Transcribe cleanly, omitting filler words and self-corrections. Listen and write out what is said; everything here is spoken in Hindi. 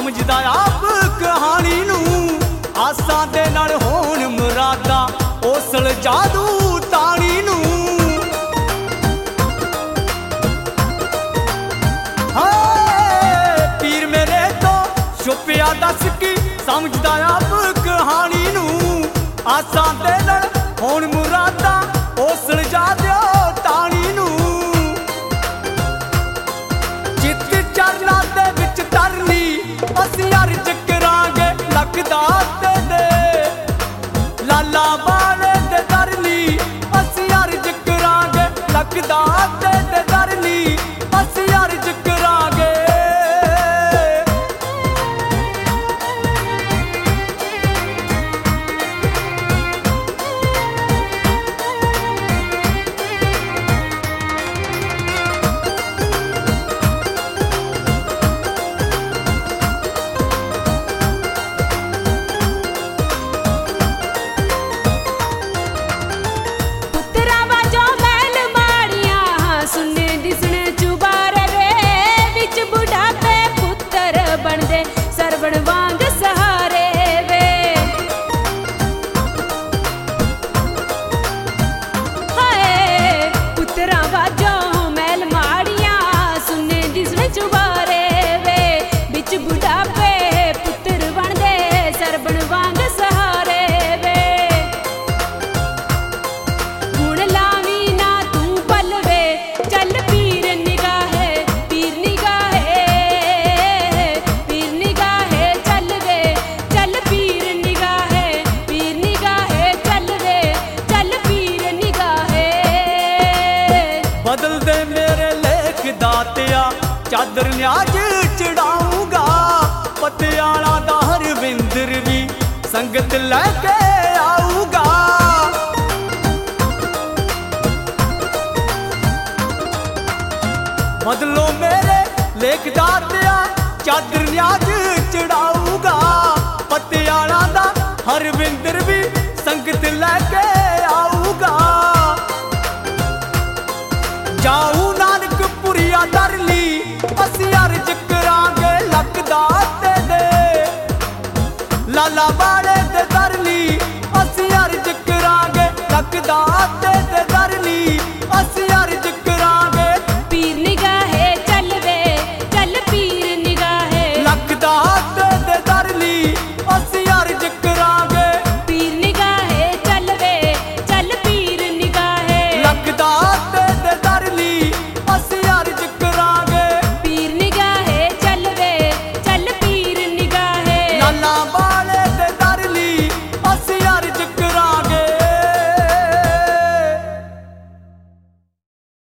समझदा आप कहानी नू आसां दे नाल होण मुरादा ओसल जादू ताणी नू पीर मेरे तो छुपिया दस की समझदा आप कहानी नू आसां दे नाल होण मुरादा ओसल जादू ताणी नू जित चरना दे विच तरनी असीं अर्ज करांगे लखदा दे लाला वाले दे तरनी असीं अर्ज करांगे लखदा दे तरनी असीं अर्ज करांगे बदल दे मेरे लेख दातिया चादर न्याज चढ़ाऊंगा पटियाला दा हरविंदर भी संगत लेके आऊंगा बदलो मेरे लेख दातिया चादर न्याज चढ़ाऊंगा पटियाला दा हरविंदर भी संगत लेके आऊंगा जाऊ नानकपुरिया तरली असीं अर्ज करांगे लखदा दे लाला